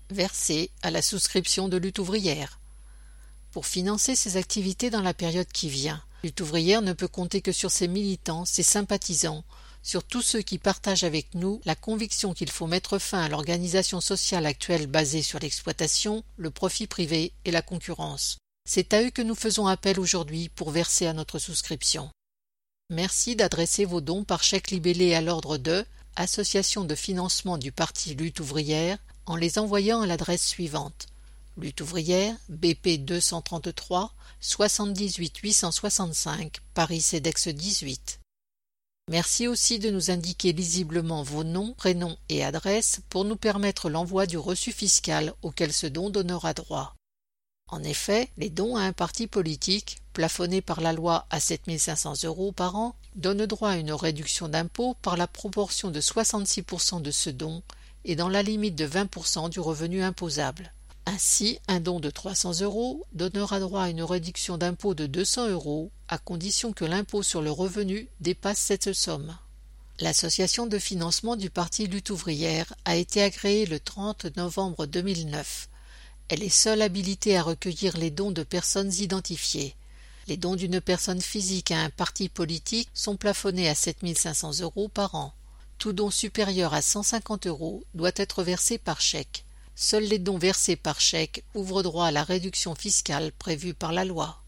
versés à la souscription de Lutte ouvrière. Pour financer ses activités dans la période qui vient, Lutte ouvrière ne peut compter que sur ses militants, ses sympathisants, sur tous ceux qui partagent avec nous la conviction qu'il faut mettre fin à l'organisation sociale actuelle basée sur l'exploitation, le profit privé et la concurrence. C'est à eux que nous faisons appel aujourd'hui pour verser à notre souscription. Merci d'adresser vos dons par chèque libellé à l'ordre de Association de financement du Parti Lutte ouvrière en les envoyant à l'adresse suivante: Lutte ouvrière, BP 233 78 865, Paris CEDEX 18. Merci aussi de nous indiquer lisiblement vos noms, prénoms et adresses pour nous permettre l'envoi du reçu fiscal auquel ce don donnera droit. En effet, les dons à un parti politique, plafonnés par la loi à 7 500 € par an, donnent droit à une réduction d'impôt par la proportion de 66% de ce don et dans la limite de 20% du revenu imposable. Ainsi, un don de 300 € donnera droit à une réduction d'impôt de 200 € à condition que l'impôt sur le revenu dépasse cette somme. L'association de financement du Parti Lutte ouvrière a été agréée le 30 novembre 2009. Elle est seule habilitée à recueillir les dons de personnes identifiées. Les dons d'une personne physique à un parti politique sont plafonnés à 7 500 € par an. Tout don supérieur à 150 € doit être versé par chèque. Seuls les dons versés par chèque ouvrent droit à la réduction fiscale prévue par la loi.